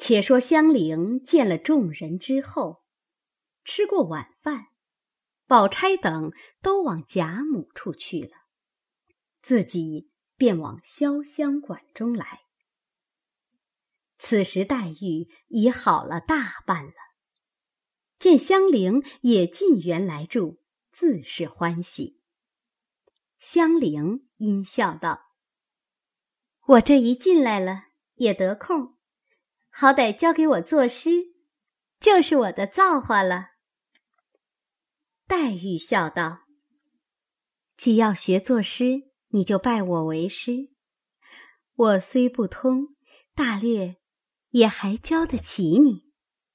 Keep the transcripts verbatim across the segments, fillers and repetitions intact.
且说香菱见了众人之后，吃过晚饭，宝钗等都往贾母处去了，自己便往潇湘馆中来。此时黛玉已好了大半了，见香菱也进园来住，自是欢喜。香菱因笑道：我这一进来了，也得空，好歹交给我作诗，就是我的造化了。黛玉笑道：既要学作诗，你就拜我为师，我虽不通，大略也还教得起你。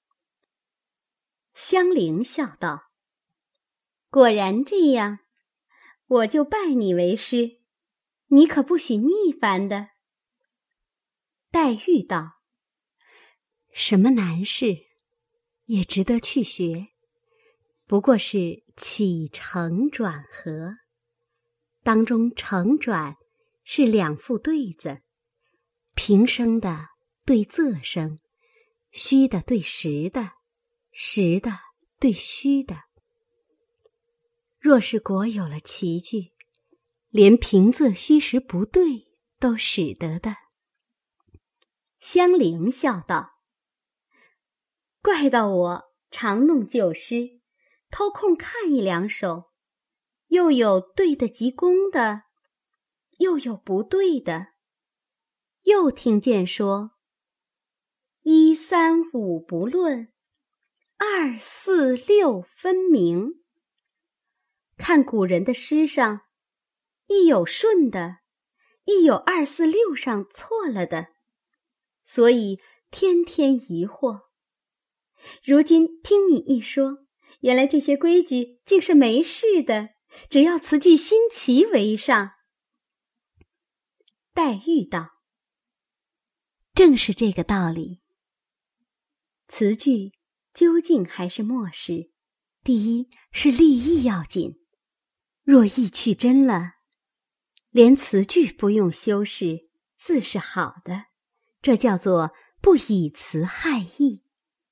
香菱笑道：果然这样，我就拜你为师，你可不许逆反的。黛玉道：什么难事，也值得去学，不过是起承转合，当中承转是两副对子，平声的对仄声，虚的对实的，实的对虚的。若是果有了奇句，连平仄虚实不对都使得的。香菱笑道：怪到我常弄旧诗，偷空看一两首，又有对得极工的，又有不对的。又听见说一三五不论，二四六分明。看古人的诗上，亦有顺的，亦有二四六上错了的，所以天天疑惑。如今听你一说，原来这些规矩竟是没事的，只要词句新奇为上。黛玉道：正是这个道理。词句究竟还是末事，第一是立意要紧，若意去真了，连词句不用修饰，自是好的，这叫做不以词害意。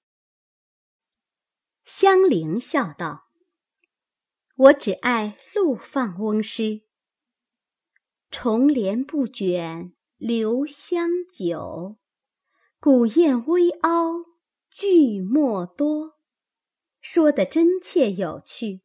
香菱笑道：我只爱陆放翁诗，重帘不卷留香久，古砚微凹句墨多，说得真切有趣。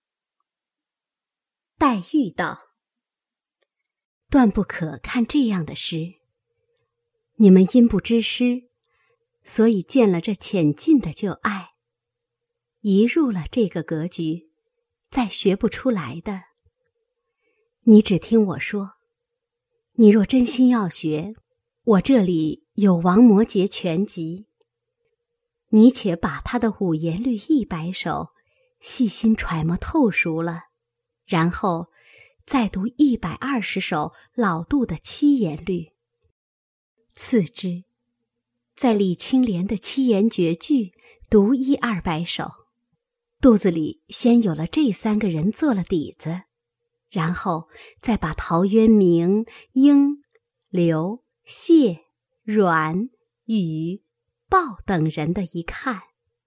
黛玉道：断不可看这样的诗，你们因不知诗，所以见了这浅近的就爱，一入了这个格局，再学不出来的。你只听我说，你若真心要学，我这里有王摩诘全集，你且把他的五言律一百首细心揣摩透熟了，然后再读一百二十首老杜的七言律，次之在李青莲的七言绝句读一二百首，肚子里先有了这三个人做了底子，然后再把陶渊明、英、刘、谢、阮、宇、鲍等人的一看，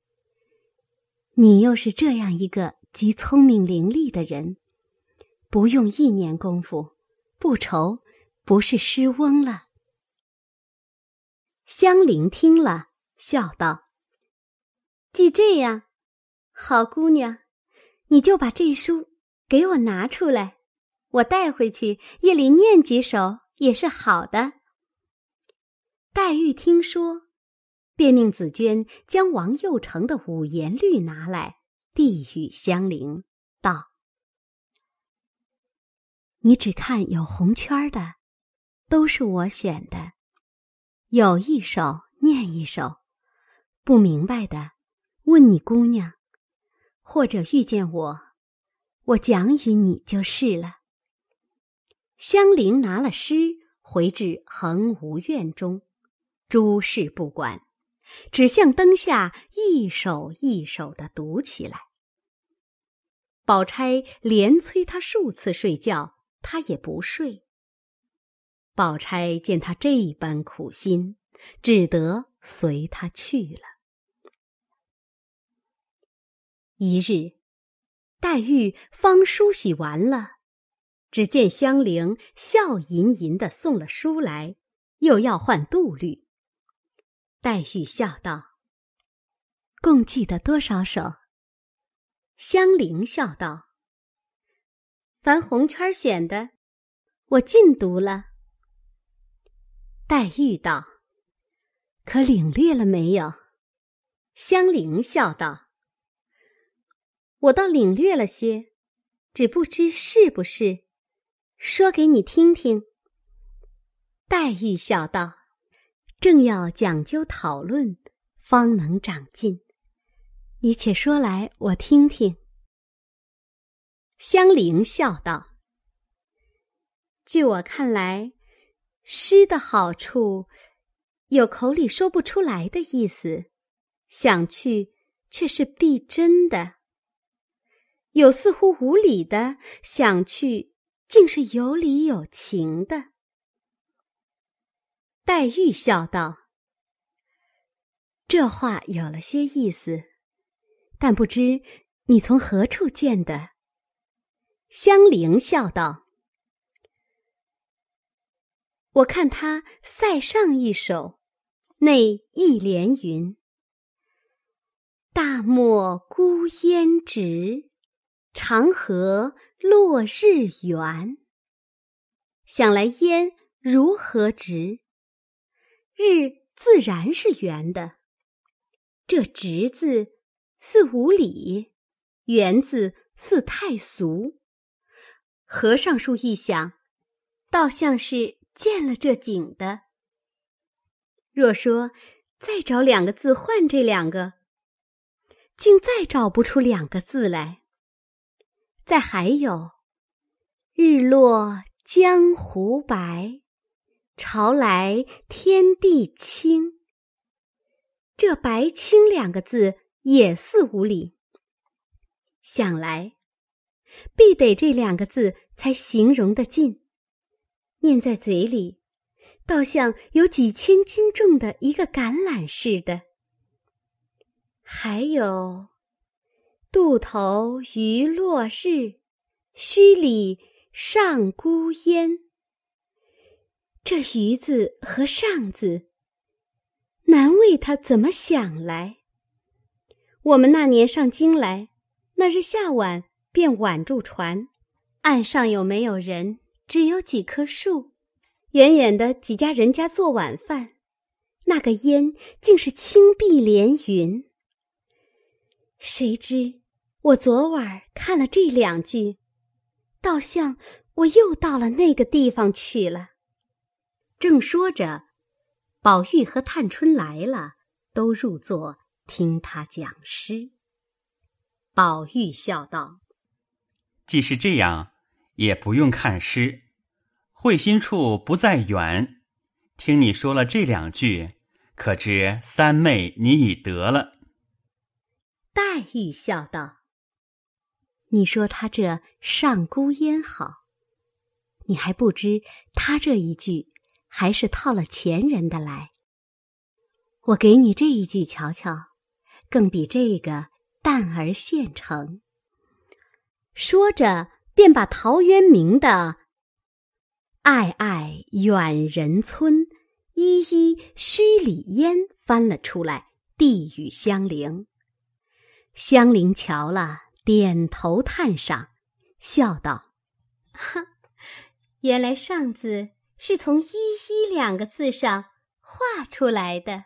你又是这样一个极聪明伶俐的人，不用一年功夫，不愁不是诗翁了。香菱听了，笑道：既这样，好姑娘，你就把这书给我拿出来，我带回去夜里念几首也是好的。黛玉听说，便命紫鹃将王佑成的五言律拿来，递与香菱，道：你只看有红圈的，都是我选的，有一首念一首，不明白的问你姑娘，或者遇见我，我讲与你就是了。香菱拿了诗回至恒芜院中，诸事不管，只向灯下一首一首地读起来。宝钗连催他数次睡觉，他也不睡。宝钗见他这般苦心， 只得随他去了。一日，黛玉方梳洗完了，只见香菱笑吟吟地送了书来，又要换度律。黛玉笑道：“共记得多少首？”香菱笑道：“凡红圈选的，我尽读了。”黛玉道：“可领略了没有？”香菱笑道：“我倒领略了些，只不知是不是，说给你听听。”黛玉笑道：“正要讲究讨论，方能长进。你且说来，我听听。”香菱笑道：“据我看来，诗的好处，有口里说不出来的意思，想去却是必真的；有似乎无理的，想去竟是有理有情的。”黛玉笑道：“这话有了些意思，但不知你从何处见的？”香菱笑道：“我看他塞上一首，内一联云：大漠孤烟直，长河落日圆。想来烟如何直？日自然是圆的。这直字似无理，圆字似太俗。和尚书一想，倒像是见了这景的。若说再找两个字换这两个，竟再找不出两个字来。再还有日落江湖白，潮来天地清。这白清两个字也似无理，想来必得这两个字才形容得尽，念在嘴里，倒像有几千斤重的一个橄榄似的。还有渡头余落日，墟里上孤烟。这余字和上字，难为他怎么想来。我们那年上京来，那日下晚便挽住船，岸上有没有人，只有几棵树，远远的几家人家做晚饭，那个烟竟是青碧连云。谁知我昨晚看了这两句，倒像我又到了那个地方去了。正说着，宝玉和探春来了，都入座听他讲诗。宝玉笑道：“ 既是这样，也不用看诗，会心处不在远。听你说了这两句，可知三妹你已得了。” 黛玉笑道：“你说他这上孤烟好，你还不知他这一句还是套了前人的来。我给你这一句瞧瞧，更比这个淡而现成。”说着便把陶渊明的“皑皑远人村，依依墟里烟”翻了出来，递与香菱。香菱瞧了，点头叹赏，笑道：“哈，原来上字是从依依两个字上画出来的。”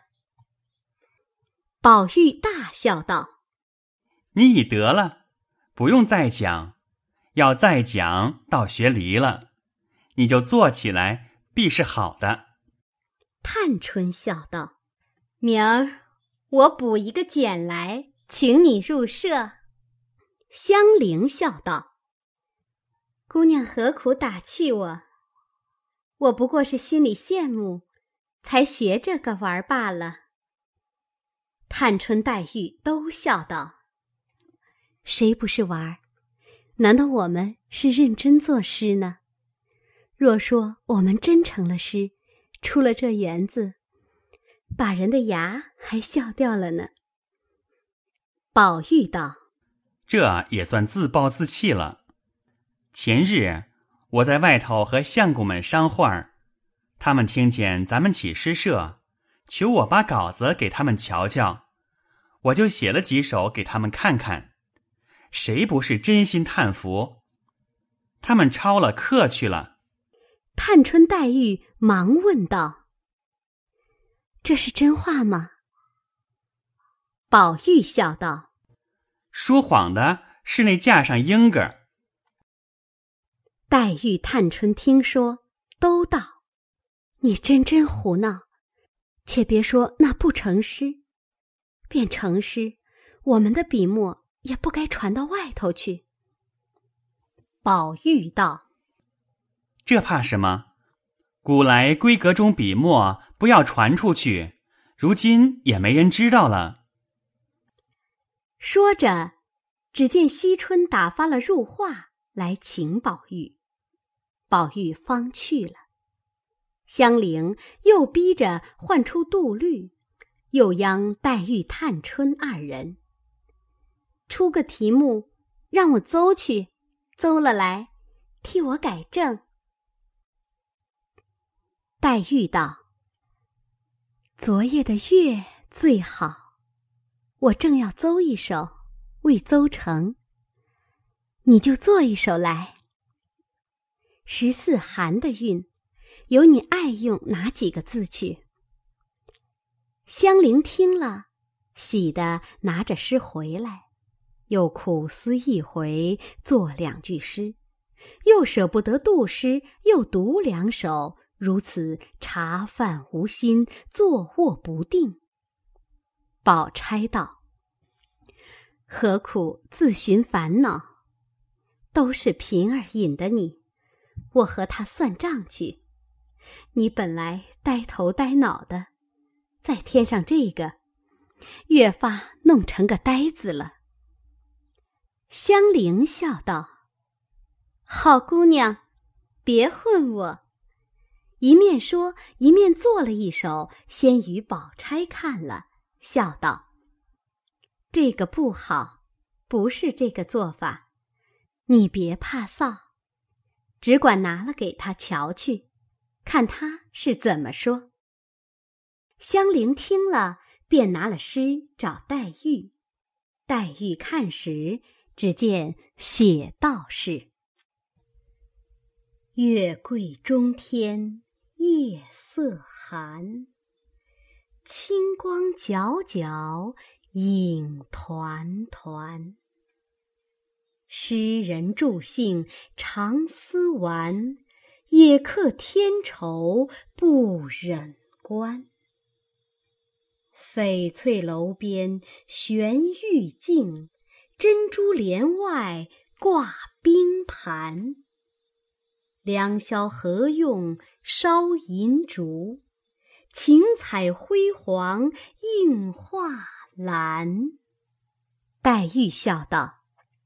宝玉大笑道：“ 你已得了，不用再讲，要再讲倒学离了，你就坐起来，必是好的。” 探春笑道：“明儿我补一个简来，请你入舍。”香菱笑道：“姑娘何苦打趣我？我不过是心里羡慕，才学这个玩罢了。”探春、黛玉都笑道：“谁不是玩？难道我们是认真作诗呢？若说我们真成了诗，出了这园子， 把人的牙还笑掉了呢。宝玉道： 这也算自暴自弃了。前日我在外头和相公们商话，他们听见咱们起诗社，求我把稿子给他们瞧瞧，我就写了几首给他们看看，谁不是真心叹服？他们抄了课去了。 探春、黛玉忙问道：这是真话吗？宝玉笑道： 说谎的是那架上英哥。 黛玉、探春听说，都道：你真真胡闹，且别说那不成诗，便成诗，我们的笔墨也不该传到外头去。宝玉道： 这怕什么？古来闺阁中笔墨不要传出去，如今也没人知道了。 说着，只见惜春打发了入画来请宝玉，宝玉方去了。香菱又逼着唤出杜律，又央黛玉、探春二人出个题目，让我邹去，邹了来，替我改正。黛玉道：昨夜的月最好，我正要邹一首，未邹成，你就做一首来。十四寒的韵，由你爱用哪几个字去？香菱听了，喜得拿着诗回来，又苦思一回，作两句诗，又舍不得杜诗，又读两首，如此茶饭无心，坐卧不定。宝钗道：何苦自寻烦恼？都是平儿引的你，我和他算账去。你本来呆头呆脑的，再添上这个，越发弄成个呆子了。香菱笑道：好姑娘，别混我。一面说，一面做了一首，先与宝钗看了，笑道：这个不好，不是这个做法，你别怕臊，只管拿了给他瞧去，看他是怎么说。香菱听了，便拿了诗找黛玉。黛玉看时，只见写道是：月桂中天夜色寒，清光皎皎影团团。诗人助兴常思玩，也客添愁不忍观。翡翠楼边悬玉镜，珍珠帘外挂冰盘。良宵何用烧银烛？晴彩辉煌映画栏。黛玉笑道：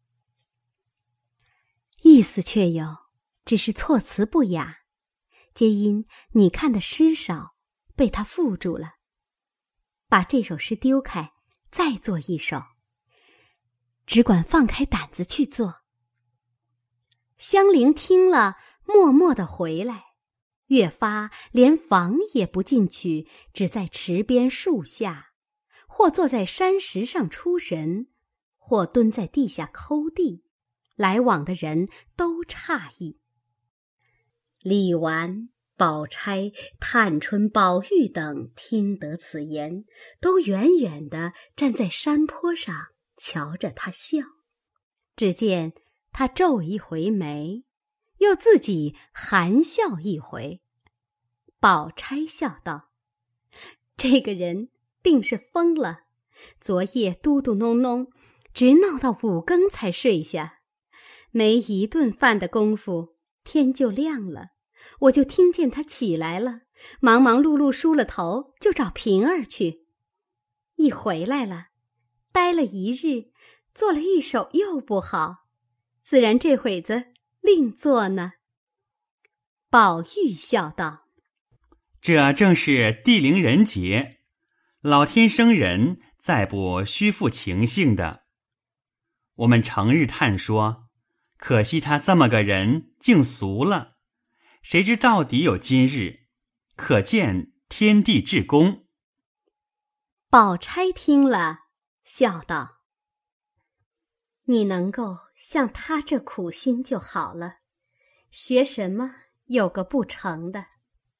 意思却有，只是措辞不雅，皆因你看的诗少，被他缚住了。把这首诗丢开，再做一首，只管放开胆子去做。香菱听了，默默地回来，越发连房也不进去，只在池边树下，或坐在山石上出神，或蹲在地下抠地，来往的人都诧异。李纨、宝钗、探春、宝玉等听得此言，都远远地站在山坡上瞧着他笑。只见他皱一回眉，又自己含笑一回。宝钗笑道：这个人定是疯了，昨夜嘟嘟哝哝，直闹到五更才睡下，没一顿饭的功夫，天就亮了。我就听见他起来了，忙忙碌碌梳了头，就找平儿去。一回来了，待了一日，做了一首又不好，自然这会子另做呢。宝玉笑道： 这正是地灵人杰， 老天生人，再不虚负情性的。我们成日叹说，可惜他这么个人竟俗了，谁知到底有今日，可见天地至公。 宝钗听了，笑道：你能够像他这苦心就好了，学什么有个不成的。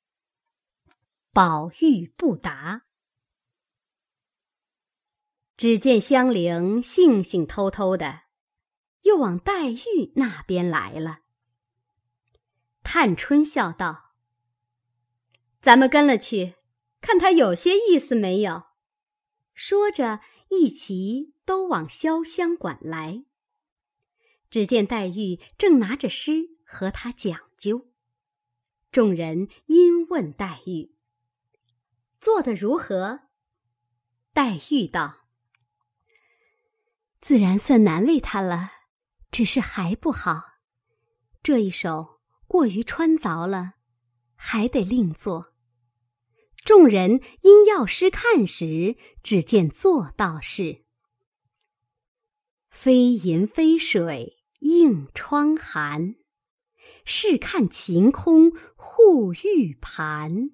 宝玉不答。只见香菱悻悻偷偷的又往黛玉那边来了。探春笑道：咱们跟了去，看他有些意思没有。说着一齐都往潇湘馆来。只见黛玉正拿着诗和他讲究，众人因问黛玉做得如何。黛玉道：自然算难为他了，只是还不好。这一首过于穿凿了，还得另做。众人因要诗看时，只见作道是：飞银飞水映窗寒，试看晴空护玉盘。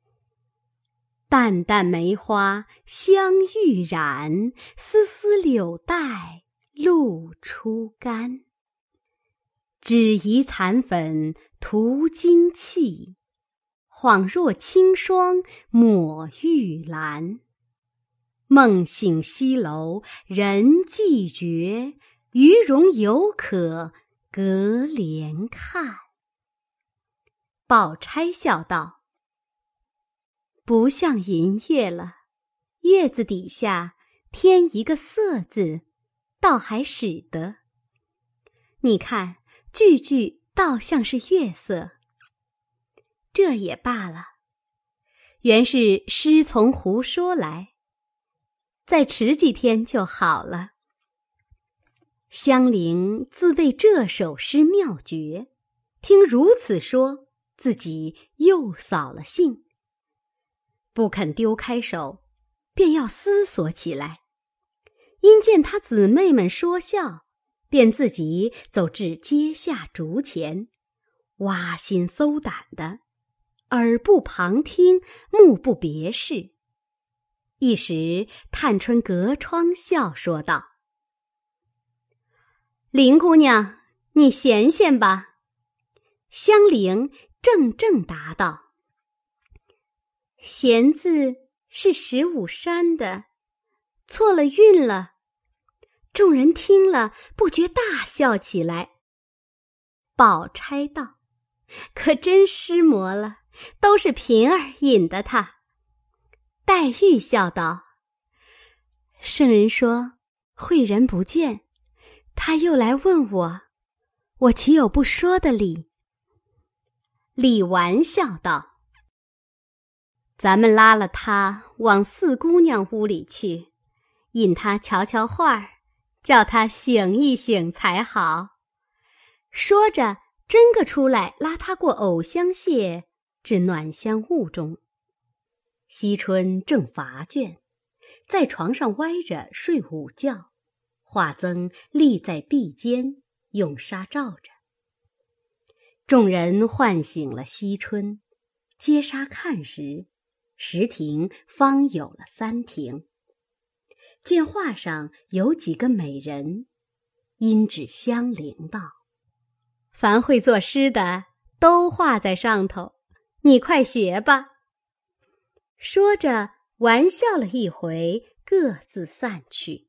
淡淡梅花香欲染，丝丝柳带露初干。只疑残粉涂金器，恍若清霜抹玉兰。梦醒西楼人寂绝，余容犹可隔帘看。宝钗笑道：不像银月了，月字底下添一个色字，倒还使得。你看句句倒像是月色。这也罢了，原是诗从胡说来，再迟几天就好了。香菱自谓这首诗妙绝，听如此说，自己又扫了兴，不肯丢开手，便要思索起来。因见他姊妹们说笑，便自己走至阶下竹前，挖心搜胆的，耳不旁听，目不别视。一时探春隔窗笑说道：林姑娘，你闲闲吧。香菱正正答道：闲字是十五山的，错了韵了。众人听了，不觉大笑起来。宝钗道：可真失魔了，都是平儿引的他。黛玉笑道：圣人说诲人不倦，他又来问我，我岂有不说的理？李纨笑道：咱们拉了他往四姑娘屋里去，引他瞧瞧画儿，叫他醒一醒才好。说着真个出来拉他过藕香榭，至暖香坞中。惜春正乏倦，在床上歪着睡午觉，华增立在壁间，用纱罩着。众人唤醒了惜春，揭纱看时，十亭方有了三亭。见画上有几个美人，因指香菱道：凡会作诗的都画在上头，你快学吧。说着玩笑了一回，各自散去。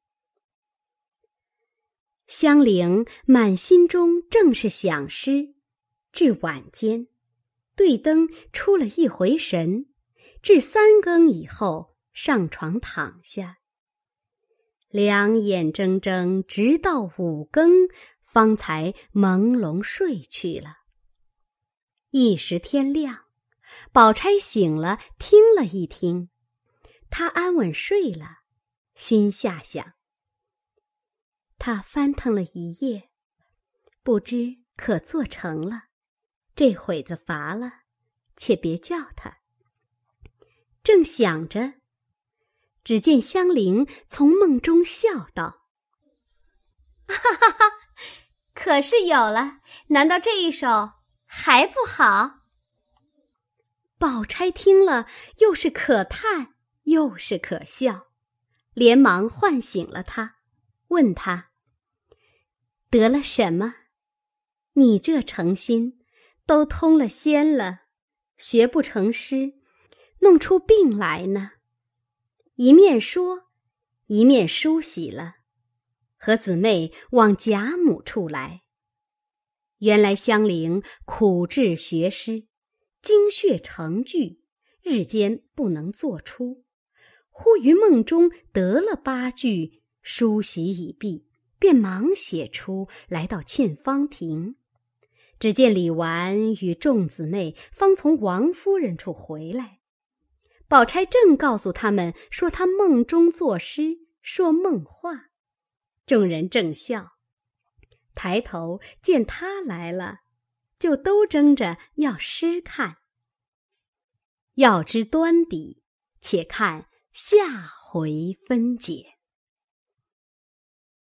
香菱满心中正是想诗，至晚间对灯出了一回神，至三更以后上床躺下，两眼睁睁直到五更，方才朦胧睡去了。一时天亮，宝钗醒了，听了一听，她安稳睡了，心下想：她翻腾了一夜，不知可做成了，这会子乏了，且别叫她。正想着， 只见香菱从梦中笑道：“哈哈哈，可是有了，难道这一首还不好？”宝钗听了，又是可叹又是可笑，连忙唤醒了他，问他：“得了什么？你这诚心都通了仙了，学不成诗，弄出病来呢？”一面说，一面梳洗了，和姊妹往贾母处来。原来香菱苦志学诗，精血成句，日间不能作出，忽于梦中得了八句，梳洗已毕，便忙写出，来到沁芳亭。只见李纨与众姊妹方从王夫人处回来，宝钗正告诉他们说她梦中作诗，说梦话。众人正笑，抬头见她来了，就都争着要诗看。要知端底，且看下回分解。